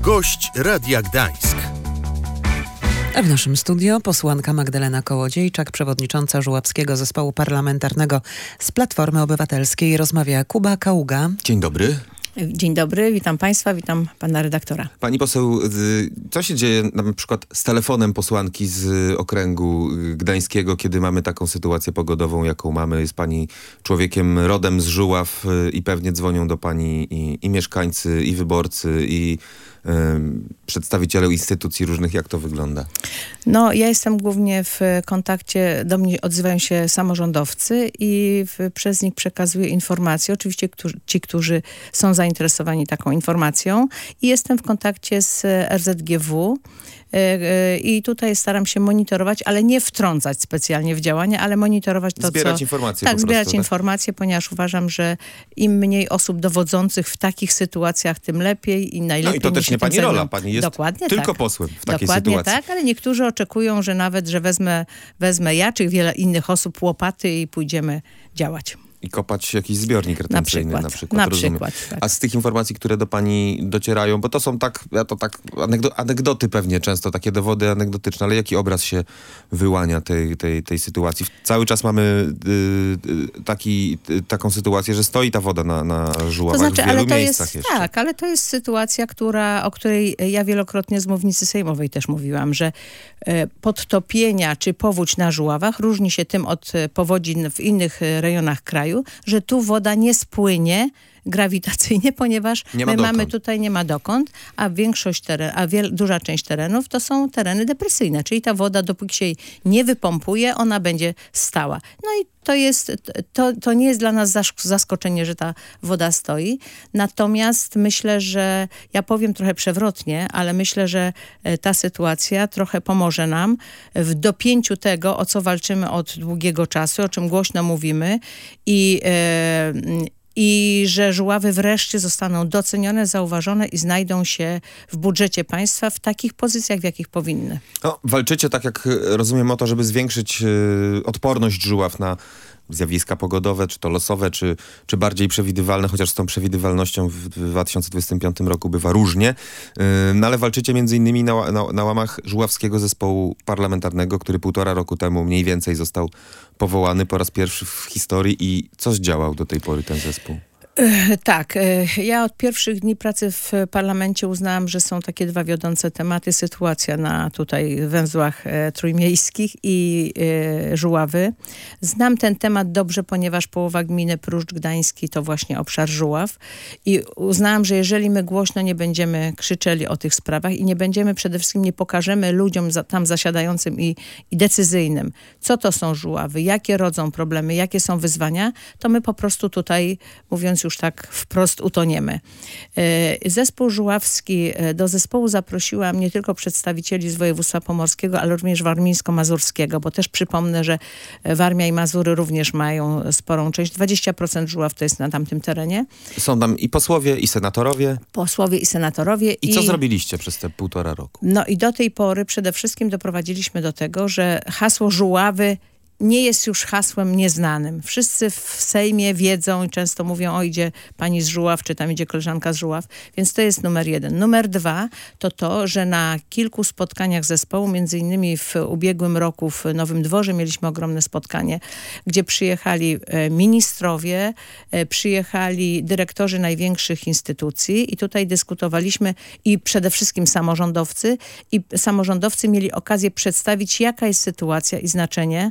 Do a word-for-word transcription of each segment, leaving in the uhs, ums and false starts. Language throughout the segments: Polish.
Gość Radia Gdańsk. A w naszym studio posłanka Magdalena Kołodziejczak, przewodnicząca Żuławskiego Zespołu Parlamentarnego z Platformy Obywatelskiej. Rozmawia Kuba Kaługa. Dzień dobry. Dzień dobry, witam Państwa, witam Pana redaktora. Pani poseł, co się dzieje na przykład z telefonem posłanki z okręgu gdańskiego, kiedy mamy taką sytuację pogodową, jaką mamy? Jest Pani człowiekiem rodem z Żuław i pewnie dzwonią do Pani i, i mieszkańcy, i wyborcy, i y, przedstawiciele instytucji różnych. Jak to wygląda? No, ja jestem głównie w kontakcie, do mnie odzywają się samorządowcy i w, przez nich przekazuję informacje. Oczywiście którzy, ci, którzy są zainteresowani taką informacją. I jestem w kontakcie z R Z G W. I tutaj staram się monitorować, ale nie wtrącać specjalnie w działania, ale monitorować to, zbierać co... informacje Tak, po zbierać prostu, tak? informacje, ponieważ uważam, że im mniej osób dowodzących w takich sytuacjach, tym lepiej i najlepiej. No i to też nie Pani rola. Pani jest Dokładnie tylko tak. posłem w takiej Dokładnie sytuacji. tak, ale niektórzy oczekują, że nawet, że wezmę, wezmę ja, czy wiele innych osób łopaty i pójdziemy działać. I kopać jakiś zbiornik retencyjny na Na przykład. przykład, na rozumiem. przykład tak. A z tych informacji, które do Pani docierają, bo to są tak, ja to tak anegdo, anegdoty pewnie często, takie dowody anegdotyczne, ale jaki obraz się wyłania tej, tej, tej sytuacji? Cały czas mamy y, taki, y, taką sytuację, że stoi ta woda na, na Żuławach, to znaczy, w wielu ale to miejscach jest, jeszcze. Tak, ale to jest sytuacja, która, o której ja wielokrotnie z mównicy sejmowej też mówiłam, że e, podtopienia czy powódź na Żuławach różni się tym od powodzi w innych rejonach kraju, że tu woda nie spłynie grawitacyjnie, ponieważ Nie ma my dokąd. mamy tutaj, nie ma dokąd, a większość teren, a wiel, duża część terenów to są tereny depresyjne, czyli ta woda, dopóki się jej nie wypompuje, ona będzie stała. No i to jest, to, to nie jest dla nas zaskoczenie, że ta woda stoi. Natomiast myślę, że ja powiem trochę przewrotnie, ale myślę, że ta sytuacja trochę pomoże nam w dopięciu tego, o co walczymy od długiego czasu, o czym głośno mówimy i e, I że Żuławy wreszcie zostaną docenione, zauważone i znajdą się w budżecie państwa w takich pozycjach, w jakich powinny. No, walczycie, tak jak rozumiem, o to, żeby zwiększyć y, odporność Żuław na zjawiska pogodowe, czy to losowe, czy, czy bardziej przewidywalne, chociaż z tą przewidywalnością w dwa tysiące dwudziestym piątym roku bywa różnie. Yy, no ale walczycie między innymi na, na, na łamach Żuławskiego Zespołu Parlamentarnego, który półtora roku temu mniej więcej został powołany po raz pierwszy w historii. I co zdziałał do tej pory ten zespół? Tak, ja od pierwszych dni pracy w parlamencie uznałam, że są takie dwa wiodące tematy. Sytuacja na tutaj węzłach trójmiejskich i Żuławy. Znam ten temat dobrze, ponieważ połowa gminy Pruszcz Gdański to właśnie obszar Żuław. I uznałam, że jeżeli my głośno nie będziemy krzyczeli o tych sprawach i nie będziemy, przede wszystkim nie pokażemy ludziom za, tam zasiadającym i, i decyzyjnym, co to są Żuławy, jakie rodzą problemy, jakie są wyzwania, to my po prostu tutaj, mówiąc już tak wprost, utoniemy. Zespół żuławski, do zespołu zaprosiłam nie tylko przedstawicieli z województwa pomorskiego, ale również warmińsko-mazurskiego, bo też przypomnę, że Warmia i Mazury również mają sporą część. dwadzieścia procent Żuław to jest na tamtym terenie. Są tam i posłowie, i senatorowie. Posłowie i senatorowie. I, I co zrobiliście przez te półtora roku? No i do tej pory przede wszystkim doprowadziliśmy do tego, że hasło Żuławy nie jest już hasłem nieznanym. Wszyscy w Sejmie wiedzą i często mówią, o idzie pani z Żuław, czy tam idzie koleżanka z Żuław, więc to jest numer jeden. Numer dwa to to, że na kilku spotkaniach zespołu, między innymi w ubiegłym roku w Nowym Dworze mieliśmy ogromne spotkanie, gdzie przyjechali ministrowie, przyjechali dyrektorzy największych instytucji i tutaj dyskutowaliśmy i przede wszystkim samorządowcy i samorządowcy mieli okazję przedstawić, jaka jest sytuacja i znaczenie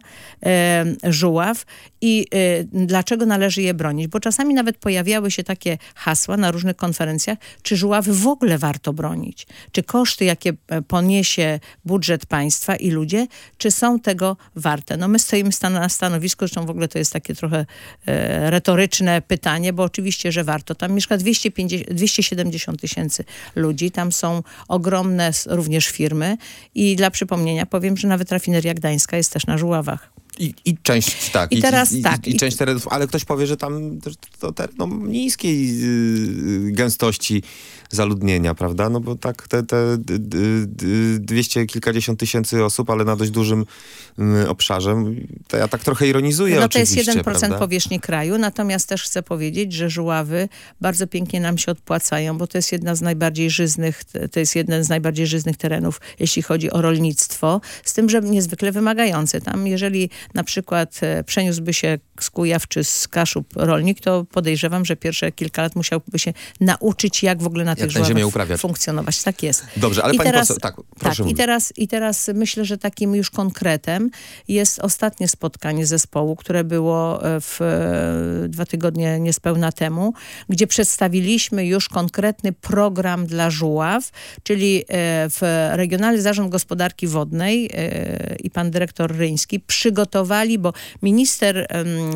Żuław i y, dlaczego należy je bronić. Bo czasami nawet pojawiały się takie hasła na różnych konferencjach, czy Żuławy w ogóle warto bronić? Czy koszty, jakie poniesie budżet państwa i ludzie, czy są tego warte? No my stoimy stan- na stanowisku, zresztą w ogóle to jest takie trochę e, retoryczne pytanie, bo oczywiście, że warto. Tam mieszka dwieście pięćdziesiąt, dwieście siedemdziesiąt tysięcy ludzi, tam są ogromne również firmy i dla przypomnienia powiem, że nawet rafineria gdańska jest też na Żuławach. I, i część, tak. I teraz i, tak. I, i część terenów, ale ktoś powie, że tam to teren no, niskiej yy, gęstości zaludnienia, prawda? No bo tak te, te dwieście kilkadziesiąt tysięcy osób, ale na dość dużym y, obszarze. To ja tak trochę ironizuję No to oczywiście, jest jeden procent prawda? powierzchni kraju, natomiast też chcę powiedzieć, że żuławy bardzo pięknie nam się odpłacają, bo to jest jedna z najbardziej żyznych, to jest jeden z najbardziej żyznych terenów, jeśli chodzi o rolnictwo, z tym, że niezwykle wymagający. Tam jeżeli na przykład przeniósłby się z Kujaw czy z Kaszub rolnik, to podejrzewam, że pierwsze kilka lat musiałby się nauczyć, jak w ogóle na tych żuławach funkcjonować. Tak jest. Dobrze, ale I pani teraz, poseł, tak, proszę tak, i teraz, i teraz myślę, że takim już konkretem jest ostatnie spotkanie zespołu, które było w dwa tygodnie niespełna temu, gdzie przedstawiliśmy już konkretny program dla żuław, czyli w Regionalny Zarząd Gospodarki Wodnej i pan dyrektor Ryński przygotowali, bo minister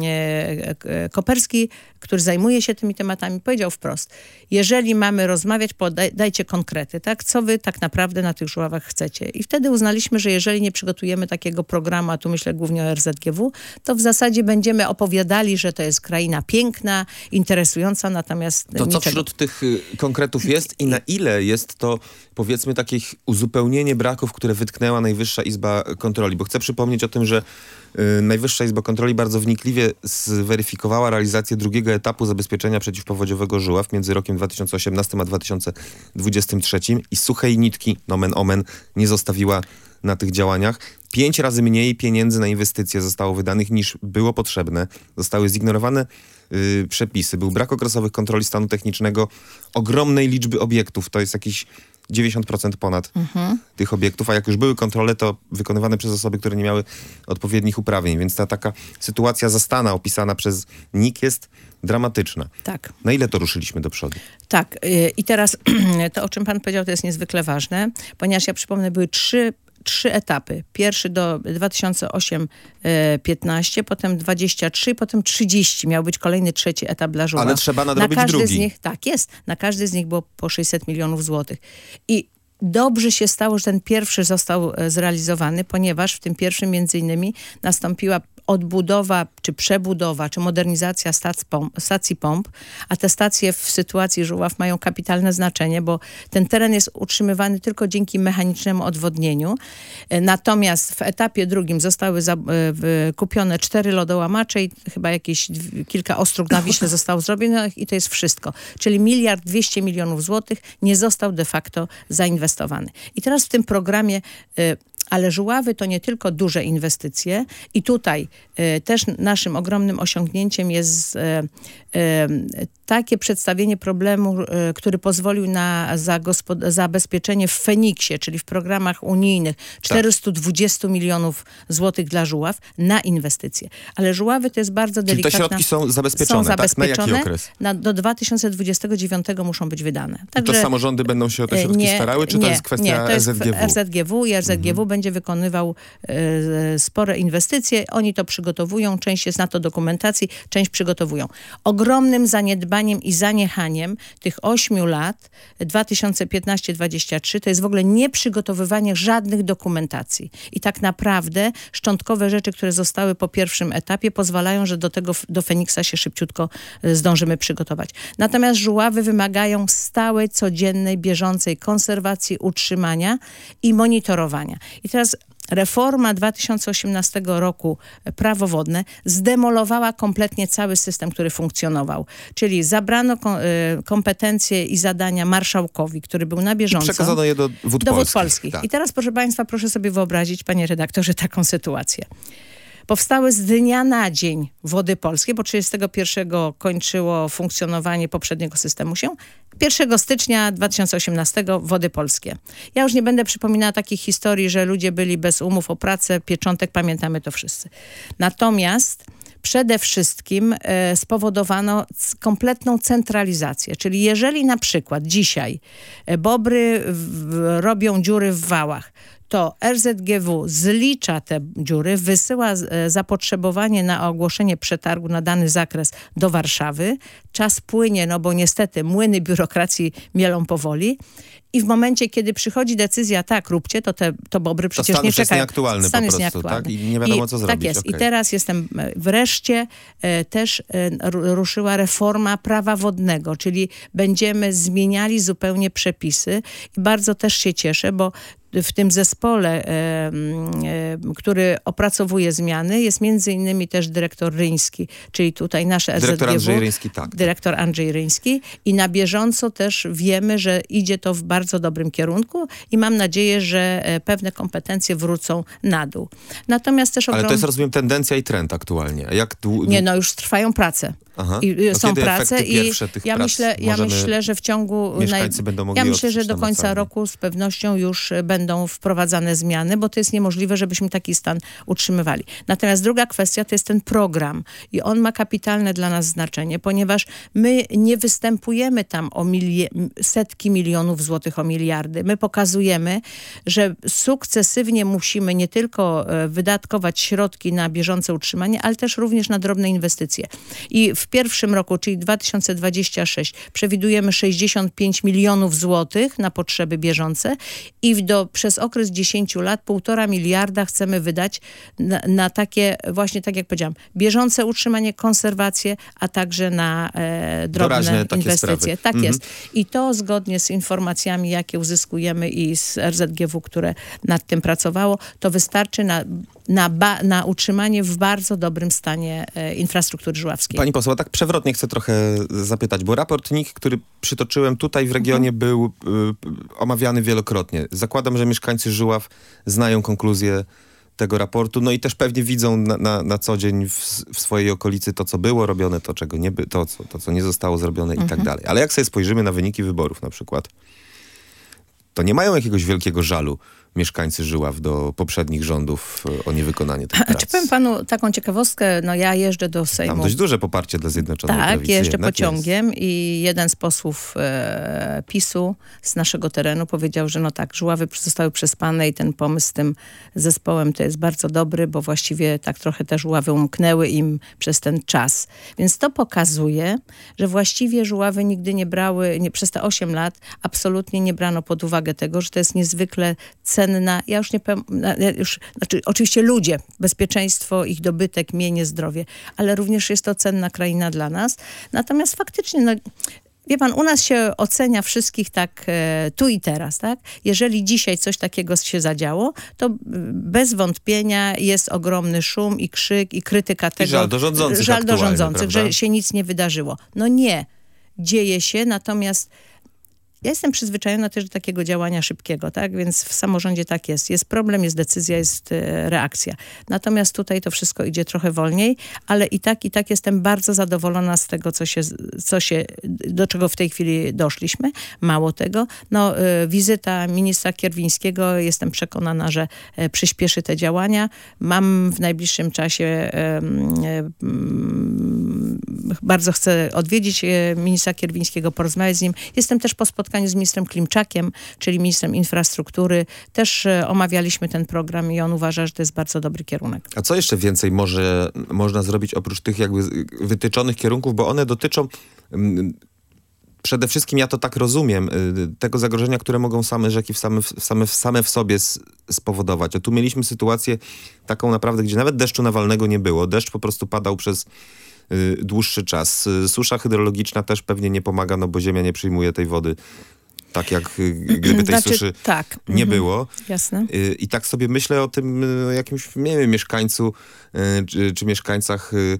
Koperski, który zajmuje się tymi tematami, powiedział wprost, jeżeli mamy rozmawiać, podaj, dajcie konkrety, tak? Co wy tak naprawdę na tych żuławach chcecie. I wtedy uznaliśmy, że jeżeli nie przygotujemy takiego programu, a tu myślę głównie o R Z G W, to w zasadzie będziemy opowiadali, że to jest kraina piękna, interesująca, natomiast To niczego. co wśród tych konkretów jest i na ile jest to, powiedzmy, takie uzupełnienie braków, które wytknęła Najwyższa Izba Kontroli? Bo chcę przypomnieć o tym, że y, Najwyższa Izba Kontroli bardzo wnikliwie zweryfikowała realizację drugiego etapu zabezpieczenia przeciwpowodziowego żuław między rokiem dwa tysiące osiemnastym a dwa tysiące dwudziestym trzecim i suchej nitki, nomen omen, nie zostawiła na tych działaniach. Pięć razy mniej pieniędzy na inwestycje zostało wydanych niż było potrzebne. Zostały zignorowane y, przepisy. Był brak okresowych kontroli stanu technicznego ogromnej liczby obiektów. To jest jakieś dziewięćdziesiąt procent ponad mhm. tych obiektów, a jak już były kontrole, to wykonywane przez osoby, które nie miały odpowiednich uprawnień. Więc ta taka sytuacja zastana opisana przez N I K jest dramatyczna. Tak. Na ile to ruszyliśmy do przodu? Tak. I teraz to, o czym pan powiedział, to jest niezwykle ważne, ponieważ ja przypomnę, były trzy Trzy etapy. Pierwszy do dwa tysiące ósmego piętnaście, potem dwadzieścia trzy, potem trzydzieści. Miał być kolejny trzeci etap dla żuław. Ale trzeba nadrobić na każdy drugi. Z nich, tak jest. Na każdy z nich było po sześćset milionów złotych. I dobrze się stało, że ten pierwszy został zrealizowany, ponieważ w tym pierwszym między innymi nastąpiła odbudowa, czy przebudowa, czy modernizacja stac pomp, stacji pomp, a te stacje w sytuacji żuław mają kapitalne znaczenie, bo ten teren jest utrzymywany tylko dzięki mechanicznemu odwodnieniu. Natomiast w etapie drugim zostały za, y, kupione cztery lodołamacze i chyba jakieś dw- kilka ostróg na Wiśle zostało zrobionych i to jest wszystko. Czyli miliard dwieście milionów złotych nie został de facto zainwestowany. I teraz w tym programie y, ale żuławy to nie tylko duże inwestycje i tutaj y, też naszym ogromnym osiągnięciem jest y, y, takie przedstawienie problemu, y, który pozwolił na zagospod- zabezpieczenie w Feniksie, czyli w programach unijnych czterysta dwadzieścia milionów złotych dla żuław na inwestycje. Ale żuławy to jest bardzo delikatna... Czyli te środki są zabezpieczone, są zabezpieczone, tak? Na jaki okres? Na, do dwa tysiące dwudziestego dziewiątego muszą być wydane. Także, I to samorządy będą się o te środki nie, starały, czy nie, to jest kwestia nie, to jest R Z G W? R Z G W i R Z G W mhm. będzie wykonywał e, spore inwestycje. Oni to przygotowują, część jest na to dokumentacji, część przygotowują. Ogromnym zaniedbaniem i zaniechaniem tych ośmiu lat, dwa tysiące piętnaście dwadzieścia trzy, to jest w ogóle nieprzygotowywanie żadnych dokumentacji. I tak naprawdę szczątkowe rzeczy, które zostały po pierwszym etapie, pozwalają, że do tego, do Feniksa się szybciutko zdążymy przygotować. Natomiast żuławy wymagają stałej, codziennej, bieżącej konserwacji, utrzymania i monitorowania. I teraz reforma dwa tysiące osiemnastego roku, prawo wodne, zdemolowała kompletnie cały system, który funkcjonował. Czyli zabrano kompetencje i zadania marszałkowi, który był na bieżąco. I przekazano je do Wód do Polskich. Wód Polskich. Tak. I teraz, proszę państwa, proszę sobie wyobrazić, panie redaktorze, taką sytuację. Powstały z dnia na dzień Wody Polskie, bo trzydziestego pierwszego kończyło funkcjonowanie poprzedniego systemu się. pierwszego stycznia dwa tysiące osiemnastego Wody Polskie. Ja już nie będę przypominała takich historii, że ludzie byli bez umów o pracę, pieczątek, pamiętamy to wszyscy. Natomiast przede wszystkim e, spowodowano c- kompletną centralizację. Czyli jeżeli na przykład dzisiaj e, bobry w, w, robią dziury w wałach, to R Z G W zlicza te dziury, wysyła zapotrzebowanie na ogłoszenie przetargu na dany zakres do Warszawy. Czas płynie, no bo niestety młyny biurokracji mielą powoli. I w momencie, kiedy przychodzi decyzja, tak, róbcie, to te to bobry przecież to nie jest czekają. nieaktualny Stan po jest prostu, nieaktualny. tak? I nie wiadomo, I, co zrobić. Tak jest. Okay. I teraz jestem, wreszcie e, też e, ruszyła reforma prawa wodnego, czyli będziemy zmieniali zupełnie przepisy. I bardzo też się cieszę, bo w tym zespole, e, e, który opracowuje zmiany, jest między innymi też dyrektor Ryński, czyli tutaj nasze R Z G W. Dyrektor Andrzej Ryński, tak. Dyrektor Andrzej Ryński. I na bieżąco też wiemy, że idzie to w bardzo dobrym kierunku i mam nadzieję, że pewne kompetencje wrócą na dół. Natomiast też ogrom... Ale to jest, rozumiem, tendencja i trend aktualnie. A jak dłu... Nie, no już trwają prace. Aha. I no są prace i ja myślę, ja możemy... myślę, że w ciągu... Mieszkańcy będą mogli Ja myślę, że do namacalnie. końca roku z pewnością już będą wprowadzane zmiany, bo to jest niemożliwe, żebyśmy taki stan utrzymywali. Natomiast druga kwestia to jest ten program i on ma kapitalne dla nas znaczenie, ponieważ my nie występujemy tam o milie... setki milionów złotych, o miliardy. My pokazujemy, że sukcesywnie musimy nie tylko wydatkować środki na bieżące utrzymanie, ale też również na drobne inwestycje. I w pierwszym roku, czyli dwa tysiące dwudziestym szóstym, przewidujemy sześćdziesiąt pięć milionów złotych na potrzeby bieżące i do, przez okres dziesięciu lat półtora miliarda chcemy wydać na, na takie, właśnie tak jak powiedziałam, bieżące utrzymanie, konserwację, a także na e, drobne inwestycje. Sprawy. Tak mhm. jest. I to zgodnie z informacjami, jakie uzyskujemy i z R Z G W, które nad tym pracowało, to wystarczy na, na, ba, na utrzymanie w bardzo dobrym stanie e, infrastruktury żuławskiej. Pani poseł, tak przewrotnie chcę trochę zapytać, bo raport N I K, który przytoczyłem tutaj w regionie, mhm. był y, omawiany wielokrotnie. Zakładam, że mieszkańcy Żuław znają konkluzję tego raportu, no i też pewnie widzą na, na, na co dzień w, w swojej okolicy to, co było robione, to, czego nie by, to, co, to, co nie zostało zrobione mhm. i tak dalej. Ale jak sobie spojrzymy na wyniki wyborów na przykład, to nie mają jakiegoś wielkiego żalu mieszkańcy Żyław do poprzednich rządów o niewykonanie tych prac. Czy powiem panu taką ciekawostkę? No ja jeżdżę do Sejmu. Tam dość duże poparcie dla Zjednoczonej tak, Prawicy. Tak, jeżdżę jednak pociągiem jest. I jeden z posłów e, PiSu z naszego terenu powiedział, że no tak, Żuławy zostały przespane i ten pomysł z tym zespołem to jest bardzo dobry, bo właściwie tak trochę te Żuławy umknęły im przez ten czas. Więc to pokazuje, że właściwie Żuławy nigdy nie brały, nie, przez te osiem lat absolutnie nie brano pod uwagę tego, że to jest niezwykle cenna, ja już nie powiem, już, znaczy oczywiście ludzie, bezpieczeństwo, ich dobytek, mienie, zdrowie, ale również jest to cenna kraina dla nas. Natomiast faktycznie, no, wie pan, u nas się ocenia wszystkich tak e, tu i teraz, tak? Jeżeli dzisiaj coś takiego się zadziało, to bez wątpienia jest ogromny szum i krzyk i krytyka tego. I żal do rządzących Żal do rządzących, prawda? że się nic nie wydarzyło. No nie, dzieje się, natomiast ja jestem przyzwyczajona też do takiego działania szybkiego, tak? Więc w samorządzie tak jest. Jest problem, jest decyzja, jest e, reakcja. Natomiast tutaj to wszystko idzie trochę wolniej, ale i tak, i tak jestem bardzo zadowolona z tego, co się, co się, do czego w tej chwili doszliśmy. Mało tego, no e, wizyta ministra Kierwińskiego, jestem przekonana, że e, przyspieszy te działania. Mam w najbliższym czasie e, e, bardzo chcę odwiedzić e, ministra Kierwińskiego, porozmawiać z nim. Jestem też po spotkaniu z ministrem Klimczakiem, czyli ministrem infrastruktury. Też e, omawialiśmy ten program i on uważa, że to jest bardzo dobry kierunek. A co jeszcze więcej może, można zrobić oprócz tych jakby wytyczonych kierunków, bo one dotyczą mm, przede wszystkim, ja to tak rozumiem, y, tego zagrożenia, które mogą same rzeki w same, w same, w same w sobie s, spowodować. A tu mieliśmy sytuację taką naprawdę, gdzie nawet deszczu nawalnego nie było. Deszcz po prostu padał przez y, dłuższy czas. Y, susza hydrologiczna też pewnie nie pomaga, no bo ziemia nie przyjmuje tej wody tak jak y, gdyby tej znaczy, suszy tak. nie mhm. było. Jasne. Y, I tak sobie myślę o tym y, jakimś, nie wiem, mieszkańcu y, czy, czy mieszkańcach y,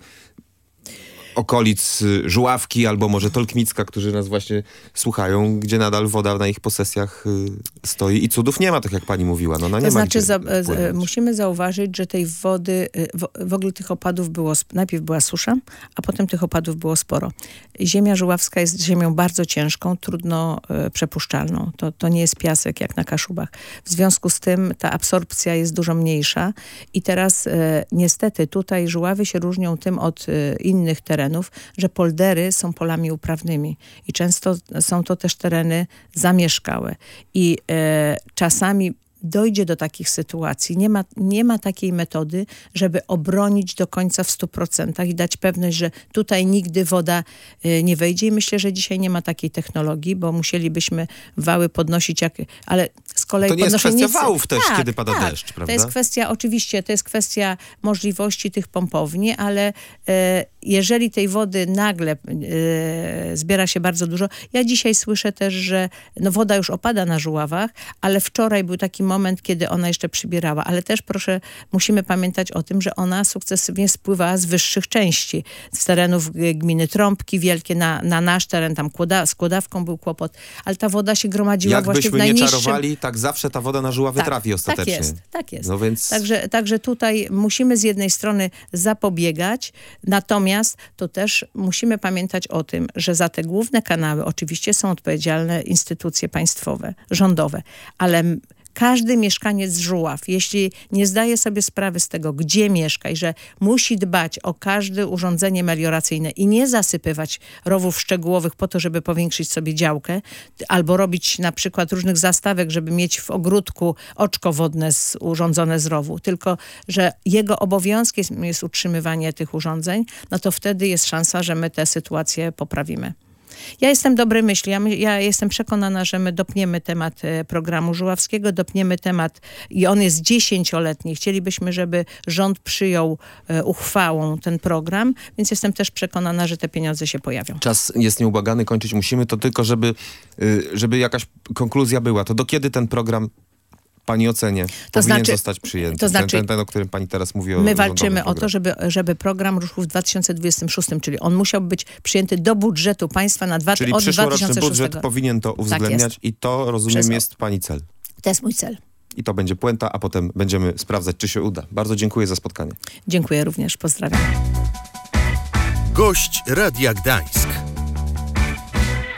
okolic Żuławki albo może Tolkmicka, którzy nas właśnie słuchają, gdzie nadal woda na ich posesjach y, stoi i cudów nie ma, tak jak pani mówiła. No, no nie to ma znaczy, za, z, musimy zauważyć, że tej wody, w, w ogóle tych opadów było, najpierw była susza, a potem tych opadów było sporo. Ziemia żuławska jest ziemią bardzo ciężką, trudno e, przepuszczalną. To, to nie jest piasek jak na Kaszubach. W związku z tym ta absorpcja jest dużo mniejsza i teraz e, niestety tutaj Żuławy się różnią tym od e, innych terenów, że poldery są polami uprawnymi i często są to też tereny zamieszkałe i e, czasami dojdzie do takich sytuacji, nie ma, nie ma takiej metody, żeby obronić do końca w stu procentach i dać pewność, że tutaj nigdy woda y, nie wejdzie. I myślę, że dzisiaj nie ma takiej technologii, bo musielibyśmy wały podnosić, jak, ale z kolei to nie jest kwestia nic... wałów też, tak, kiedy pada tak. deszcz, prawda? To jest kwestia, oczywiście, to jest kwestia możliwości tych pompowni, ale e, jeżeli tej wody nagle e, zbiera się bardzo dużo, ja dzisiaj słyszę też, że no, woda już opada na Żuławach, ale wczoraj był taki moment, kiedy ona jeszcze przybierała, ale też proszę, musimy pamiętać o tym, że ona sukcesywnie spływała z wyższych części, z terenów gminy Trąbki Wielkie na, na nasz teren, tam kłoda, z Kłodawką był kłopot, ale ta woda się gromadziła Jak właśnie w byśmy najniższym... nie czarowali, tak zawsze ta woda na Żuławy tak, trafi ostatecznie. Tak jest, tak jest. No więc... Także, także tutaj musimy z jednej strony zapobiegać, natomiast to też musimy pamiętać o tym, że za te główne kanały oczywiście są odpowiedzialne instytucje państwowe, rządowe, ale każdy mieszkaniec Żuław, jeśli nie zdaje sobie sprawy z tego, gdzie mieszka i że musi dbać o każde urządzenie melioracyjne i nie zasypywać rowów szczegółowych po to, żeby powiększyć sobie działkę, albo robić na przykład różnych zastawek, żeby mieć w ogródku oczko wodne z, urządzone z rowu, tylko że jego obowiązkiem jest, jest utrzymywanie tych urządzeń, no to wtedy jest szansa, że my tę sytuację poprawimy. Ja jestem dobrej myśli. Ja, ja jestem przekonana, że my dopniemy temat e, programu żuławskiego, dopniemy temat i on jest dziesięcioletni. Chcielibyśmy, żeby rząd przyjął e, uchwałą ten program, więc jestem też przekonana, że te pieniądze się pojawią. Czas jest nieubłagany, kończyć musimy, to tylko żeby, y, żeby jakaś konkluzja była. To do kiedy ten program pani ocenie To powinien znaczy- zostać przyjęty? to znaczy- ten, ten, ten, o którym pani teraz mówi. O My walczymy o programie. to, żeby, żeby program ruszył w dwa tysiące dwudziestym szóstym, czyli on musiał być przyjęty do budżetu państwa na dwa, Czyli od przyszłoroczny dwa tysiące szóstego. budżet powinien to uwzględniać jest. i to, rozumiem, Przez- jest pani cel. To jest mój cel. I to będzie puenta, a potem będziemy sprawdzać, czy się uda. Bardzo dziękuję za spotkanie. Dziękuję również. Pozdrawiam. Gość Radia Gdańsk.